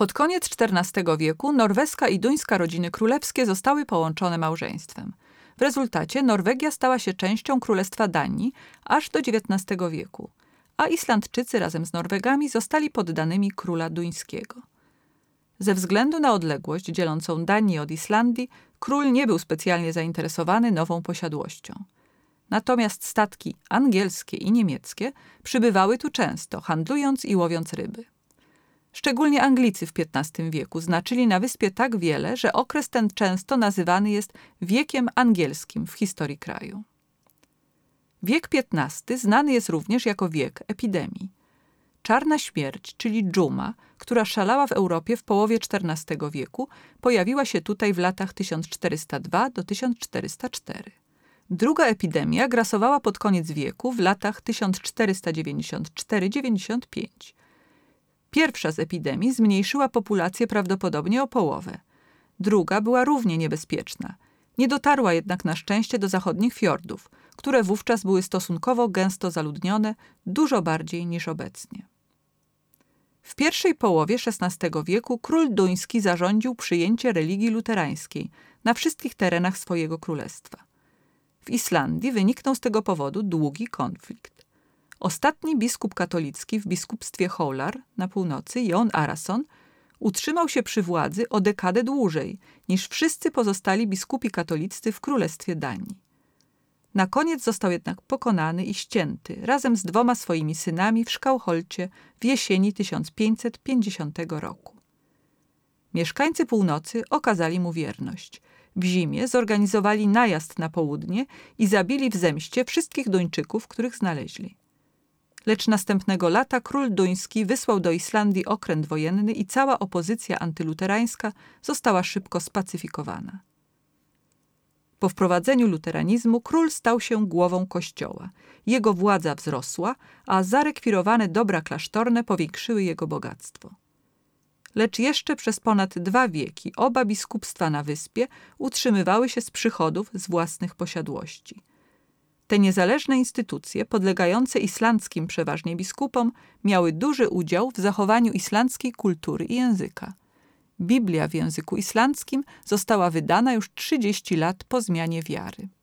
Pod koniec XIV wieku norweska i duńska rodziny królewskie zostały połączone małżeństwem. W rezultacie Norwegia stała się częścią Królestwa Danii aż do XIX wieku, a Islandczycy razem z Norwegami zostali poddanymi króla duńskiego. Ze względu na odległość dzielącą Danię od Islandii, król nie był specjalnie zainteresowany nową posiadłością. Natomiast statki angielskie i niemieckie przybywały tu często, handlując i łowiąc ryby. Szczególnie Anglicy w XV wieku znaczyli na wyspie tak wiele, że okres ten często nazywany jest wiekiem angielskim w historii kraju. Wiek XV znany jest również jako wiek epidemii. Czarna śmierć, czyli dżuma, która szalała w Europie w połowie XIV wieku, pojawiła się tutaj w latach 1402 do 1404. Druga epidemia grasowała pod koniec wieku w latach 1494-95. Pierwsza z epidemii zmniejszyła populację prawdopodobnie o połowę. Druga była równie niebezpieczna. Nie dotarła jednak na szczęście do zachodnich fiordów, które wówczas były stosunkowo gęsto zaludnione, dużo bardziej niż obecnie. W pierwszej połowie XVI wieku król duński zarządził przyjęcie religii luterańskiej na wszystkich terenach swojego królestwa. W Islandii wyniknął z tego powodu długi konflikt. Ostatni biskup katolicki w biskupstwie Hólar na północy, Jón Arason, utrzymał się przy władzy o dekadę dłużej niż wszyscy pozostali biskupi katoliccy w Królestwie Danii. Na koniec został jednak pokonany i ścięty razem z 2 swoimi synami w Szkałholcie w jesieni 1550 roku. Mieszkańcy północy okazali mu wierność. W zimie zorganizowali najazd na południe i zabili w zemście wszystkich Duńczyków, których znaleźli. Lecz następnego lata król duński wysłał do Islandii okręt wojenny i cała opozycja antyluterańska została szybko spacyfikowana. Po wprowadzeniu luteranizmu król stał się głową kościoła. Jego władza wzrosła, a zarekwirowane dobra klasztorne powiększyły jego bogactwo. Lecz jeszcze przez ponad 2 wieki oba biskupstwa na wyspie utrzymywały się z przychodów z własnych posiadłości. Te niezależne instytucje, podlegające islandzkim przeważnie biskupom, miały duży udział w zachowaniu islandzkiej kultury i języka. Biblia w języku islandzkim została wydana już 30 lat po zmianie wiary.